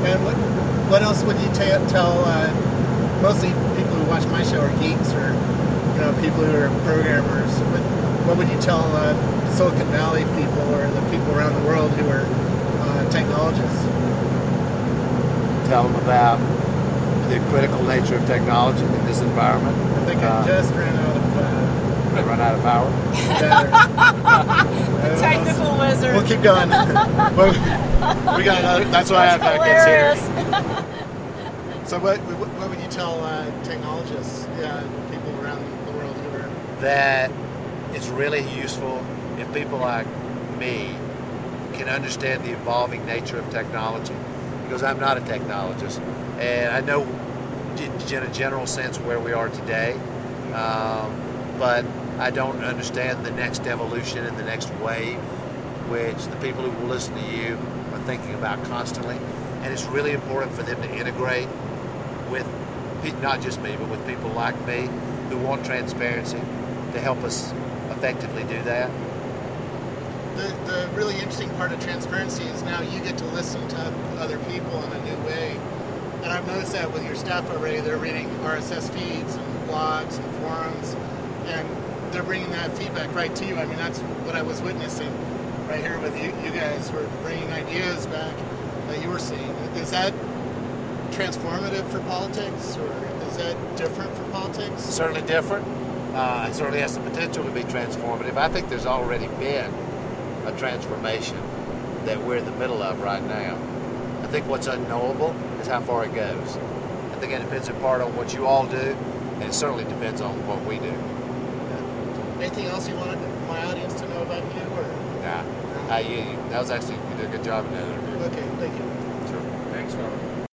And what else would you tell? Mostly people who watch my show are geeks, or people who are programmers. What would you tell Silicon Valley people or the people around the world who are technologists? Tell them about the critical nature of technology in this environment. I think I just ran out of. Run out of power. Technical wizard. We'll keep going. We got another. That's why I have back here. So what would you tell technologists, people around the world who are... That it's really useful if people like me can understand the evolving nature of technology, because I'm not a technologist, and I know in a general sense where we are today, but I don't understand the next evolution and the next wave, which the people who will listen to you are thinking about constantly. And it's really important for them to integrate with not just me, but with people like me who want transparency to help us effectively do that. The really interesting part of transparency is now you get to listen to other people in a new way. And I've noticed that with your staff already. They're reading RSS feeds and blogs and forums, and they're bringing that feedback right to you. I mean, that's what I was witnessing right here with you. You guys were bringing ideas back that you were seeing. Is that transformative for politics, or is that different for politics? Certainly different. It certainly has the potential to be transformative. I think there's already been a transformation that we're in the middle of right now. I think what's unknowable is how far it goes. I think it depends in part on what you all do, and it certainly depends on what we do. Anything else you wanted my audience to know about you? Or? Nah. That was actually, you did a good job in that interview. Okay, thank you.